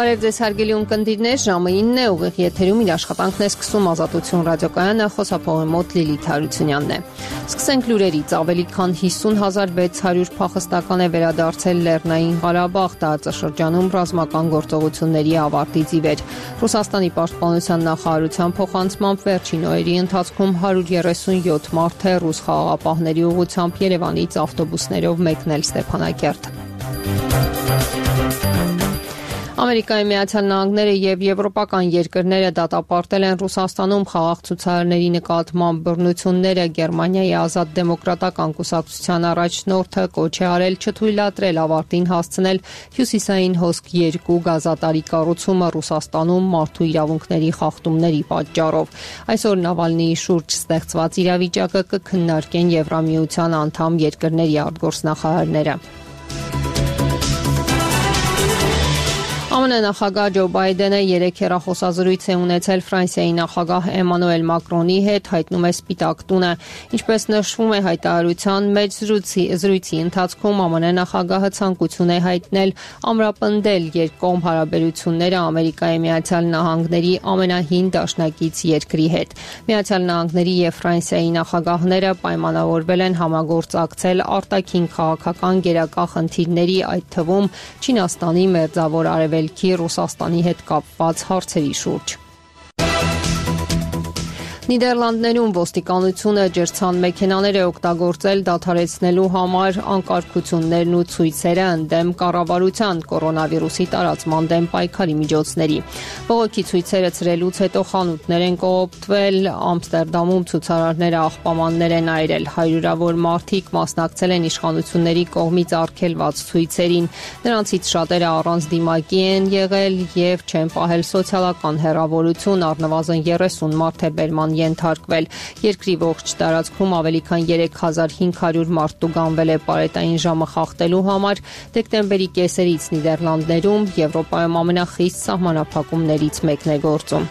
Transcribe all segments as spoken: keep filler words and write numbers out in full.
Բարև ձեզ հարգելի ունկնդիրներ, ժամը ինն է, ուղիղ եթերում իր աշխատանքն է սկսում Ազատություն ռադիոկայանը, խոսափողի մոտ Լիլիթ Հարությունյանն է։ Սկսենք լուրերից, ավելի քան հիսուն հազար վեց հարյուր փախստական է վերադարձել Լեռնային Ղարաբաղ, տարածաշրջանում ռազմական գործողությունների ավարտից ի վեր։ Ռուսաստանի պաշտպանության նախարարության փոխանցմամբ վերջին օրերի ընթացքում հարյուր երեսունյոթ մարդ է ռուս խաղաղապահների ուղղությամբ Երևանից ավտոբուսներով մեկնել Ստեփանակերտ։ Ամերիկայի Միացյալ Նահանգները եւ եվրոպական երկրները դատապարտել են Ռուսաստանում խաղաղ ցուցարարների նկատմամբ բռնությունները։ Գերմանիայի ազատ դեմոկրատական կուսակցության առաջնորդը կոչ է արել չթույլատրել ավարտին հասցնել հյուսիսային հոսք երկու գազատարի կառուցումը Ռուսաստանում մարդու իրավունքների խախտումների պատճառով։ Այսօր Նավալնիի շուրջ ստեղծված իրավիճակը կքննարկեն Եվրամիության անդամ երկրների արտգործնախարարները։ ԱՄՆ նախագահ Ջո Բայդենը երեկ հեռախոսազրույց է ունեցել Ֆրանսիայի նախագահ Էմանուել Մակրոնի հետ, հայտնում է Սպիտակ տունը։ Ինչպես նշվում է հայտարարության մեջ, զրույցի ընթացքում ԱՄՆ նախագահը ցանկություն է հայտնել ամրապնդել երկկողմ հարաբերությունները Ամերիկայի Միացյալ Նահանգների ամենահին դաշնակից երկրի հետ։ Միացյալ Նահանգների եւ Ֆրանսիայի նախագահները պայմանավորվել են համագործակցել արտաքին քաղաքական գերակա խնդիրների, այդ թվում Չինաստանի մերձավոր արևելքի Ռուսաստանի հետ կապված հարցերի շուրջ։ Նիդերլանդներում ոստիկանությունը ջրցան մեքենաներ է օգտագործել դադարեցնելու համար անկարգություններն ու ցույցերը ընդդեմ կառավարության կորոնավիրուսի տարածման դեմ պայքարի միջոցների։ Բողոքի ցույցերը ցրելուց հետո խանութներ են կողոպտվել, Ամստերդամում ցուցարարները աղբամաններ են այրել, հարյուրավոր մարդիկ մասնակցել են իշխանությունների կողմից արգելված ցույցերին։ Նրանցից շատերը առանց դիմակի են եղել եւ չեն պահել սոցիալական հեռավորություն, առնվազն երեսուն մարդ է բերման ենթարկվել։ Երկրի ողջ տարածքում ավելի քան երեք հազար հինգ հարյուր մարդ տուգանվել է պարետային ժամը խախտելու համար։ Դեկտեմբերի կեսերից Նիդերլանդներում Եվրոպայում ամենախիստ սահմանափակումներից մեկն է գործում։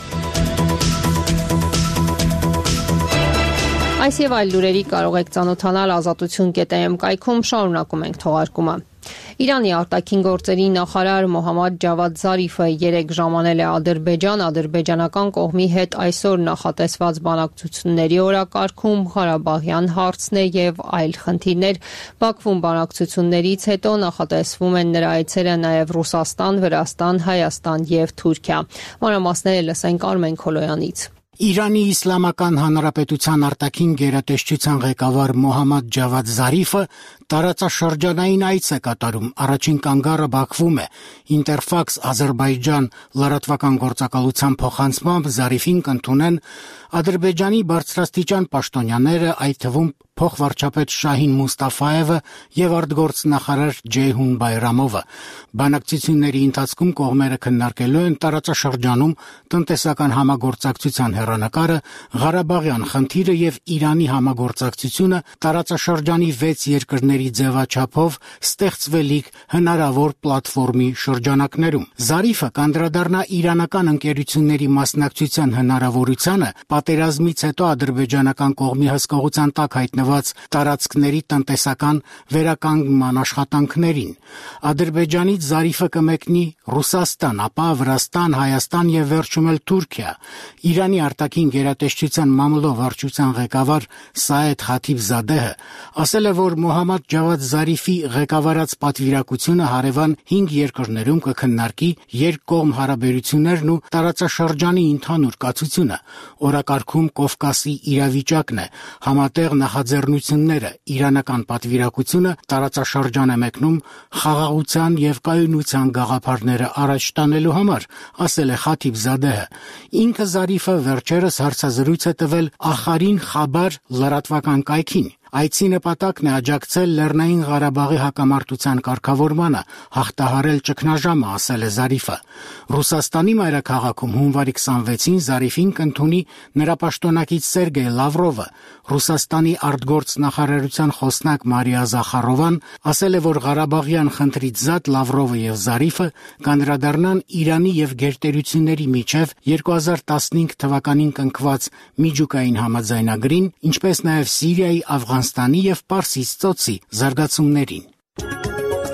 Այս եւ այլ լուրերի կարող եք ծանոթանալ ազատություն կետ էմ կայքում, շարունակում ենք թողարկումը։ Իրանի արտաքին գործերի նախարար Մոհամմադ Ջավադ Զարիֆը երեկ ժամանել է Ադրբեջան, ադրբեջանական կողմի հետ այսօր նախատեսված բանակցությունների օրակարգում Ղարաբաղյան հարցն է եւ այլ խնդիրներ։ Բաքվում բանակցություններից հետո նախատեսվում են նրա այցերը նաեւ Ռուսաստան, Վրաստան, Հայաստան եւ Թուրքիա։ Մանրամասները լսենք Արմեն Քոլոյանից։ Իրանի Իսլամական Հանրապետության արտաքին գերատեսչության ղեկավար Մոհամմադ Ջավադ Զարիֆը տարածաշրջանային այց է կատարում։ Առաջին կանգառը Բաքվում է։ Ինտերֆաքս Ադրբեջան լրատվական գործակալության փոխանցմամբ Զարիֆին կընդունեն Ադրբեջանի բարձրաստիճան պաշտոնյաները, այդ թվում փոխվարչապետ Շահին Մուստաֆայևը եւ արտգործնախարար Ջեյհուն Բայրամովը։ Բանակցությունների ընթացքում կողմերը քննարկելու են տարածաշրջանում տնտեսական համագործակցության հեռանկարը, Ղարաբաղյան խնդիրը եւ Իրանի համագործակցությունը տարածաշրջանի վեց երկրների ձևաչափով ստեղծվելիք հնարավոր պլատֆորմի շրջանակներում։ Զարիֆը կանդրադառնա իրանական ընկերությունների մասնակցության հնարավորությանը պատերազմից հետո ադրբեջանական կողմի հսկողության տակ հայտնված տարածքների տնտեսական վերականգնման աշխատանքներին։ Ադրբեջանից Զարիֆը կմեկնի Ռուսաստան, ապա Վրաստան, Հայաստան եւ վերջում էլ Թուրքիա։ Իրանի արտաքին գերատեսչության մամլոյ վարչության ղեկավար Սաեդ Խաթիբզադեհը ասել է, որ Մոհամմադ Ջավադ Զարիֆի ղեկավարած պատվիրակությունը հարևան հինգ երկրներում կքննարկի երկկողմ հարաբերություններն ու տարածաշրջանի ընդհանուր կացությունը։ Օրակարգում Կովկասի իրավիճակն է, համատեղ նախաձեռնությունները, իրանական պատվիրակությունը տարածաշրջան է մեկնում խաղաղության եւ կայունության գաղափարները առաջ տանելու համար, ասել է Խաթիբզադեհը։ Ինքը Զարիֆը վերջերս հարցազրույց է տվել Ախարին Խաբար լրատվական կայքին։ Այցի նպատակն է աջակցել Լեռնային Ղարաբաղի հակամարտության կարգավորմանը, հաղթահարել ճգնաժամը, ասել է Զարիֆը։ Ռուսաստանի մայրաքաղաքում հունվարի քսանվեցին Զարիֆին կընդունի նրա պաշտոնակից Սերգեյ Լավրովը։ Ռուսաստանի արտգործնախարարության խոսնակ Մարիա Զախարովան ասել է, որ Ղարաբաղյան խնդրից զատ Լավրովը եւ Զարիֆը կանդրադառնան Իրանի եւ գերտերությունների միջև երկու հազար տասնհինգ թվականին կնքված միջուկային համաձայնագրին, ինչպես նաեւ Սիրիայի, Աֆղանստանի եւ Պարսից ծոցի զարգացումներին։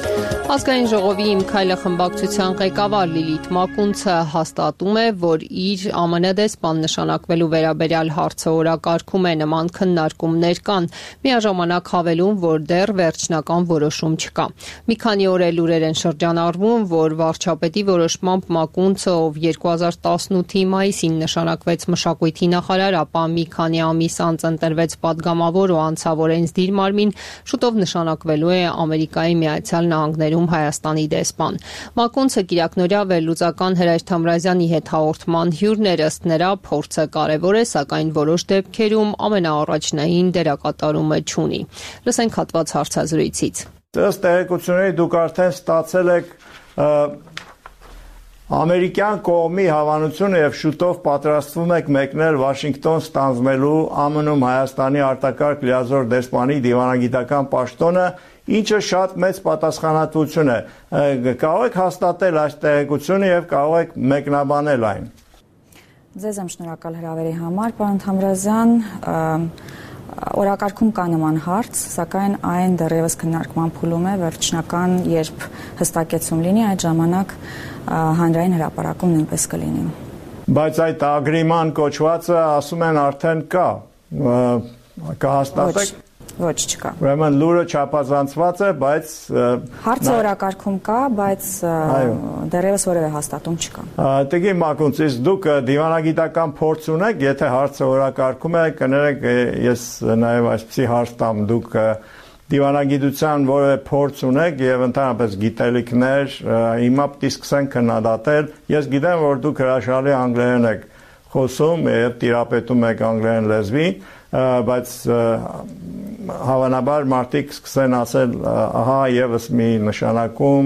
Ազգային ժողովի Իմ քայլը խմբակցության ղեկավար Լիլիթ Մակունցը հաստատում է, որ իր Է Մ Ն դեսպան նշանակվելու վերաբերյալ հարցը օրակարգում է, նման քննարկումներ կան, միաժամանակ հավելում, որ դեռ վերջնական որոշում չկա։ Մի քանի օր է լուրեր են շրջանառվում, որ վարչապետի որոշմամբ Մակունցը, ով երկու հազար տասնութի մայիսին նշանակվեց մշակույթի նախարար, ապա մի քանի ամիս անց ընտրվեց падգամավոր ու անցավ օրենսդիր մարմին, շուտով նշանակվելու է Ամերիկայի Միացյալ Նահանգներում Հայաստանի դեսպան։ Մակունցը կիրակնօրյա վերլուծական Հրայր Թամրազյանի հետ հաղորդման հյուրն էր, ըստ նրա փորձը կարևոր է, սակայն որոշ դեպքերում ամենաառաջնային դերակատարումը չունի։ Լսենք հատված հարցազրույցից։ Ըստ տեղեկությունների դուք արդեն ստացել եք ամերիկյան կողմի հավանությունը եւ շուտով պատրաստվում եք մեկնել Վաշինգտոն ստանձնելու Է Մ Ն-ում Հայաստանի արտակարգ լիազոր դեսպանի դիվանագիտական պաշտոնը, ինչը շատ մեծ պատասխանատվություն է։ Կարող եք հաստատել այս տեղեկությունը եւ կարող եք մեկնաբանել այն։ Ձեզ եմ շնորհակալ հրավերի համար, պարոն Թամրազյան։ Օրակարգում կա նման հարց, սակայն այն դեռևս քննարկման փուլում է, վերջնական երբ հստակեցում լինի, այդ ժամանակ հանրային հրապարակում նույնպես կլինի։ Բայց այդ ագրիման կոչվածը ասում են արդեն կա, կհաստատեք։ Ոչ, չկա։ Ուրեմն լուրը չափազանցված է, բայց հարցը օրակարգում կա, բայց դեռևս որևէ հաստատում չկա։ Տիկին Մակունց, իսկ դուք դիվանագիտական փորձ ունեք, եթե հարցը օրակարգում է, կներեք, ես նաև այսպիսի հարց տամ, դուք դիվանագիտության որևէ փորձ ունեք եւ ընդհանրապես գիտելիքներ, հիմա պիտի սկսենք քննադատել։ Ես գիտեմ, որ դուք հրաշալի անգլերեն եք խոսում եւ տիրապետում եք անգլերեն լեզվին, բայց հավանաբար մարդիկ սկսեն ասել, ահա եւս մի նշանակում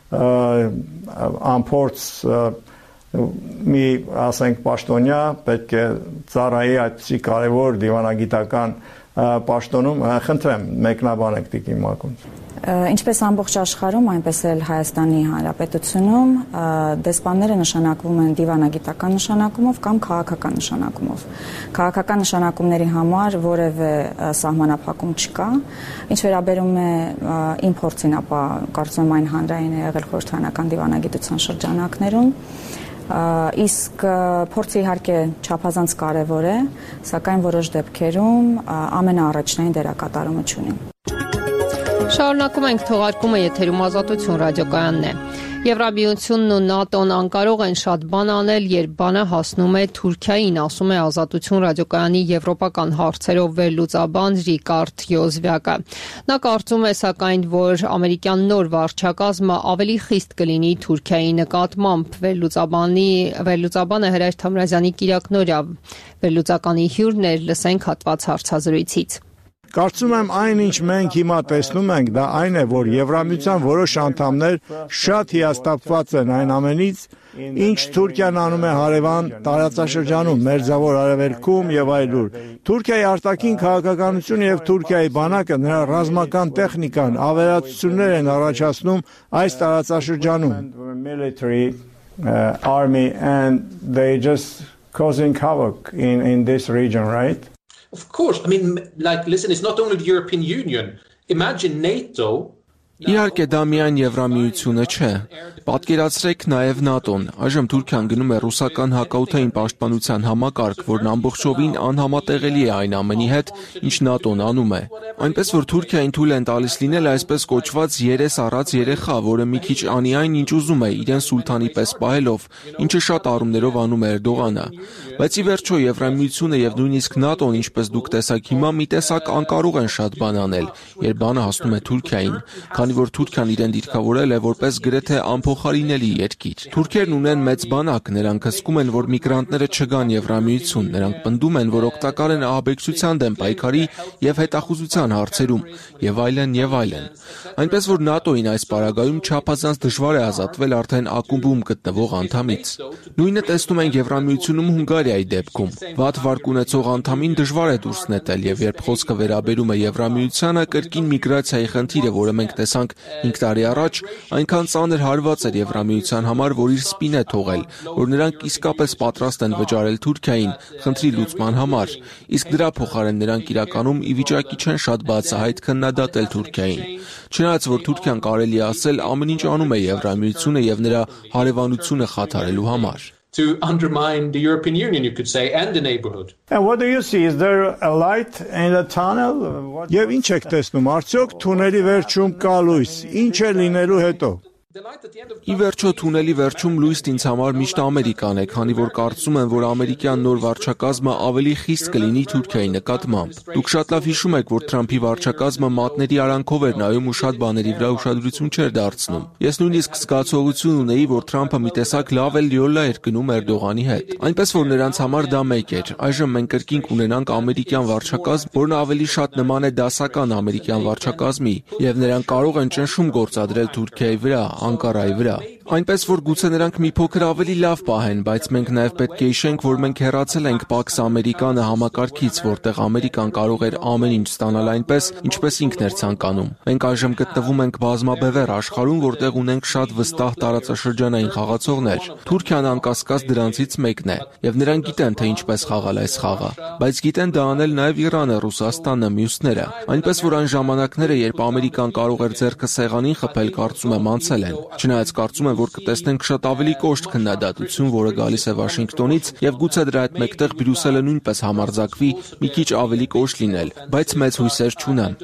անփորձ մի ասենք պաշտոնյա պետք է ծառայի այդպիսի կարևոր դիվանագիտական պաշտոնում, խնդրեմ մեկնաբանեք Տիկին Մակունց։ Ինչպես ամբողջ աշխարհում, այնպես էլ Հայաստանի Հանրապետությունում դեսպանները նշանակվում են դիվանագիտական նշանակումով կամ քաղաքական նշանակումով։ Քաղաքական նշանակումների համար որևէ սահմանափակում չկա։ Ինչ վերաբերում է իմ փորձին, ապա կարծում եմ այն հանրային է եղել խորհրդարանական դիվանագիտության շրջանակներում։ Իսկ փորձը իհարկե չափազանց կարևոր է, սակայն որոշ դեպքերում ամենաառաջնային դերակատարումը չունի։ Շարունակում ենք թողարկումը, եթերում Ազատություն ռադիոկայանն է։ Եվրամիությունն ու ՆԱՏՕ-ն անկարող են շատ բան անել, երբ բանը հասնում է Թուրքիային, ասում է Ազատություն ռադիոկայանի եվրոպական հարցերով վերլուծաբան Ռիկարդ Յոզվյակը։ Նա կարծում է, սակայն, որ ամերիկյան նոր վարչակազմը ավելի խիստ կլինի Թուրքիայի նկատմամբ։ Վերլուծաբանի վերլուծաբանը Հրայր Թամրազյանի կիրակնօրյա վերլուծականի հյուրն էր, լսենք հատված հարցազրույցից։ Կարծում եմ այն, ինչ մենք հիմա տեսնում ենք, դա այն է, որ Եվրամիության որոշ անդամներ շատ հիասթափված են այն ամենից, ինչ Թուրքիան անում է հարևան տարածաշրջանում, Մերձավոր Արևելքում եւ այլուր։ Թուրքիայի արտաքին քաղաքականությունը եւ Թուրքիայի բանակը, նրա ռազմական տեխնիկան ավերածություններ են առաջացնում այս տարածաշրջանում։ Army and they just causing havoc in in this region, right? Of course. I mean, like, listen, it's not only the European Union. Imagine NATO. Իհարկե դա միայն Եվրամիությունը չէ։ Պատկերացրեք նաև ՆԱՏՕ-ն։ Այժմ Թուրքիան գնում է ռուսական հակաօդային պաշտպանության համակարգ, որն ամբողջովին անհամատեղելի է այն ամենի հետ, ինչ ՆԱՏՕ-ն անում է։ Այնպես որ Թուրքիային թույլ են տալիս լինել այսպես կոչված երես առած երեխա, որը մի քիչ անի այն, ինչ ուզում է, իրեն սուլթանի պես պահելով, ինչը շատ առումներով անում է Էրդողանը։ Բայց ի վերջո Եվրամիությունը եւ նույնիսկ ՆԱՏՕ-ն, ինչպես դուք տեսաք հիմա, մի տեսակ անկարող են շատ բան անել, երբ բանը հասնում է Թուրքիային, քանի որ Թուրքիան իրեն դիրքավորել է որպես գրեթե անփոխարինելի երկիր։ Թուրքերն ունեն մեծ բանակ, նրանք հսկում են, որ միգրանտները չգան Եվրամիություն, նրանք պնդում են, որ օգտակար են ահաբեկչության դեմ պայքարի եւ հետախուզության հարցերում, եւ այլն եւ այլն։ Այնպես որ ՆԱՏՕ-ին այս պարագայում չափազանց դժվար է ազատվել արդեն ակումբում գտնվող անդամից։ Նույնը տեսնում ենք Եվրամիությունում Հունգարիայի դեպքում։ Վատ վարկ ունեցող անդամին դժվար է դուրս նետել, եւ երբ խոսքը վերաբերում է Եվրամիությանը, կրկին միգրացիայի խնդիրը, որը մենք տեսանք տեսանք հինգ տարի առաջ, այնքան ծանր հարված էր Եվրամիության համար, որ իր սպին է թողել, որ նրանք իսկապես պատրաստ են վճարել Թուրքիային խնդրի լուծման համար, իսկ դրա փոխարեն նրանք իրականում ի վիճակի չեն շատ բացահայտ քննադատել Թուրքիային։ Չնայած որ Թուրքիան կարելի է ասել ամեն ինչ անում է Եվրամիությունը եւ նրա հարևանությունը խաթարելու համար։ To undermine the European Union, you could say, and the neighborhood. And what do you see? Is there a light in the tunnel? Եվ ինչ եք տեսնում, արդյոք թունելի վերջում կա լույս, ինչ է լինելու հետո։ Ի վերջո թունելի վերջում լույսն ինձ համար միշտ Ամերիկան է, քանի որ կարծում եմ, որ ամերիկյան նոր վարչակազմը ավելի խիստ կլինի Թուրքիայի նկատմամբ։ Դուք շատ լավ հիշում եք, որ Թրամփի վարչակազմը մատների արանքով էր նայում ու շատ բաների վրա ուշադրություն չէր դարձնում։ Ես նույնիսկ զգացողություն ունեի, որ Թրամփը մի տեսակ լավ էլ լյոլա էր գնում Էրդողանի հետ։ Այնպես որ նրանց համար դա մեկ էր։ Այժմ մենք կրկին կունենանք ամերիկյան վարչակազմ, որն ավելի շատ նման է դասական ամերիկյան վարչակազմի, եւ նրանք կարող են ճնշում գործադրել Թուրքիայի վրա, Անկարայի վրա։ Այնպես որ գուցե նրանք մի փոքր ավելի լավ պահեն, բայց մենք նաև պետք է հիշենք, որ մենք հեռացել ենք Pax Americana համակարգից, որտեղ Ամերիկան կարող էր ամեն ինչ ստանալ այնպես, ինչպես ինքն էր ցանկանում։ Մենք այժմ գտնվում ենք բազմաբևեռ աշխարհում, որտեղ ունենք շատ վստահ տարածաշրջանային խաղացողներ։ Թուրքիան անկասկած դրանցից մեկն է, եւ նրանք գիտեն, թե ինչպես խաղալ այս խաղը, բայց գիտեն դա անել նաև Իրանը, Ռուսաստանը, մյուսները։ Այնպես որ այն ժամանակները, երբ Ամերիկան կարող էր ձեռքը սեղանին խփել, կարծում եմ անցել են։ Չնայած կարծում եմ, որ կտեսնենք շատ ավելի կոշտ քննադատություն, որը գալիս է Վաշինգտոնից, եւ գուցե դրա հետ մեկտեղ Բրյուսելը նույնպես համարձակվի մի քիչ ավելի կոշտ լինել, բայց մեծ հույսեր չունեմ։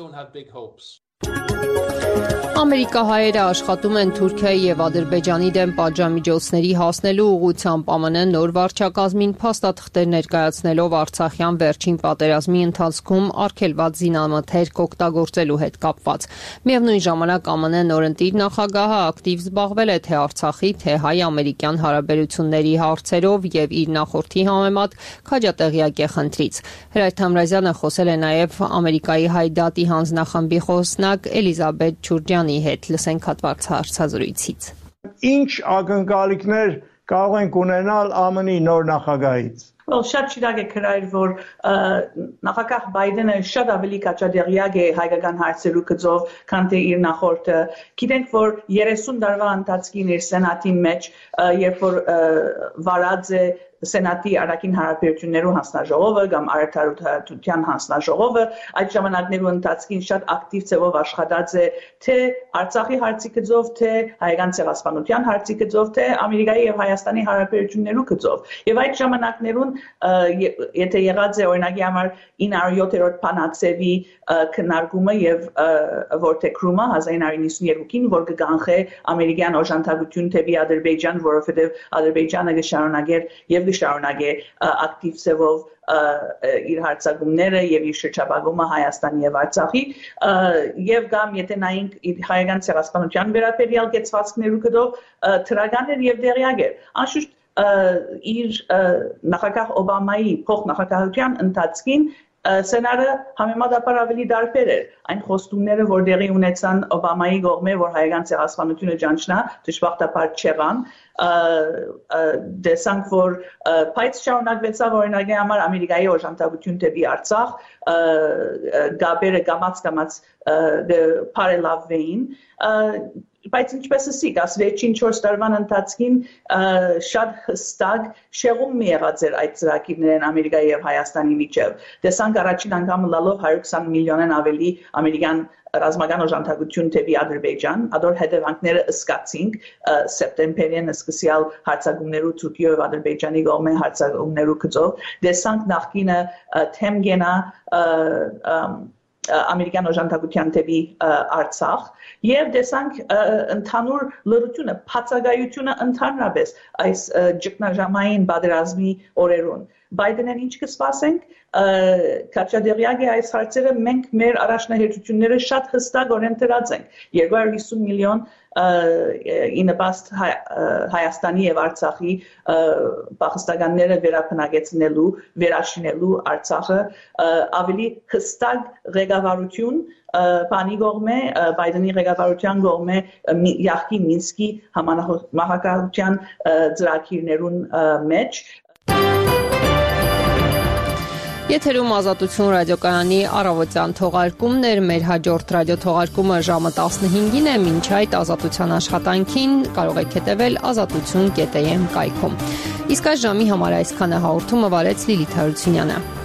Ամերիկահայերը աշխատում են Թուրքիայի եւ Ադրբեջանի դեմ պատժամիջոցների հասնելու ուղղությամբ ԱՄՆ նոր վարչակազմին փաստաթղթեր ներկայացնելով Արցախյան վերջին պատերազմի ընթացքում արգելված զինամթերք օգտագործելու հետ կապված։ Միևնույն ժամանակ ԱՄՆ նորընտիր նախագահը ակտիվ զբաղվել է թե Արցախի, թե հայ-ամերիկյան հարաբերությունների հարցերով եւ իր նախորդի համեմատ քաջատեղյակ է խնդրից։ Հրայր Թամրազյանը խոսել է նաեւ Ամերիկայի հայ դատի հանձնախմբի խոսնակ Էլիզաբեթ Ջուրջյանի հետ, լսենք հատված հարցազրույցից։ Ինչ ակնկալիքներ կարող ենք ունենալ ԱՄՆ-ի նոր նախագահից։ Well, շատ շիրակ է քրայր, որ նախագահ Բայդենը շատ ավելի կաճադեղյակ է հայկական հարցերու գծով, քան թե իր նախորդը։ Գիտենք, որ երեսուն տարվա ընթացքին իր սենատի մեջ, երբ որ վարած է Սենատի Արաքին հարաբերություններու հանձնաժողովը կամ Արդարության հանձնաժողովը այդ ժամանակներու ընթացքին շատ ակտիվ ձևով աշխատած է թե Արցախի հարցի գծով, թե հայկական ցեղասպանության հարցի գծով, թե Ամերիկայի եւ Հայաստանի հարաբերություններու գծով։ Եւ այդ ժամանակներուն եթե եղած է օրինակի համար ինը հարյուր յոթերորդ փանացեվի քննարկումը եւ որտեքրումը հազար ինը հարյուր նիսունյոթին, որ կգանխե ամերիկյան օժանդակություն թեպի Ադրբեջան, որովհետեւ Ադրբեջանը կշարունակեր եւ կշարունակե ակտիվ ձևով իր հարցակումները եւ իր շրջապագումը Հայաստանի եւ Արցախի եւ կամ եթե նայենք իր հայկական ցեղասպանության վերաբերյալ գեցվածքներու գտով թրագաներ եւ դեղյակ էր անշուշտ իր նախագահ Օբամայի փոխնախագահության ընթացքին սենարը համեմատաբար ավելի դարբեր էր այն խոստումները որ դեղի ունեցան Օբամայի կողմէ որ հայկական ցեղասպանությունը ճանչնա դժբախտաբար չեղան դեսանք որ բայց շարունակվեցավ օրինակի համար Ամերիկայի օժանդակություն դեպի Արցախ գաբերը կամած կամած բարելավվեին բայց ինչպես ասիկ, աս վերջին չորս տարվան ընթացքին շատ հստակ շեղում մի եղած էր այդ ծրագիրներն Ամերիկայի եւ Հայաստանի միջև։ Տեսանք առաջին անգամ լալով հարյուր քսան միլիոնեն ավելի ամերիկյան ռազմական օժանդակություն դեպի Ադրբեջան, ադոր հետևանքները ըսկացինք սեպտեմբերին սկսյալ հարձակումներու Թուրքիայի եւ Ադրբեջանի կողմէ հարձակումներու գծով։ Տեսանք նախկինը թեմ գենա ամերիկյան օժանդակության դեպի Արցախ եւ տեսանք ընդհանուր լրությունը, բացակայությունը ընդհանրապես այս ճգնաժամային պատերազմի օրերուն։ Բայդենին ինչ կսպասենք, քաջադեղյակ է այս հարցերը մենք մեր առաջնահերթությունները շատ հստակ օրենտրած ենք։ երկու հարյուր հիսուն միլիոն ինպաստ Հայաստանի եւ Արցախի բախստականները վերապնակեցնելու, վերաշինելու Արցախը ավելի հստակ ղեկավարություն բանի կողմէ Բայդենի ղեկավարության կողմէ Յախքի Մինսկի համանախագահության ծրագիրներուն մեջ Եթերում Ազատություն ռադիոկայանի առավոտյան թողարկումներ, մեր հաջորդ ռադիոթողարկումը ժամը տասնհինգին է, մինչ այդ Ազատության աշխատանքին կարող եք հետևել ազատություն կետ էմ կայքում։ Իսկ այս ժամի համար այսքանը հաղորդումը վարեց Լիլիթ Հարությունյանը։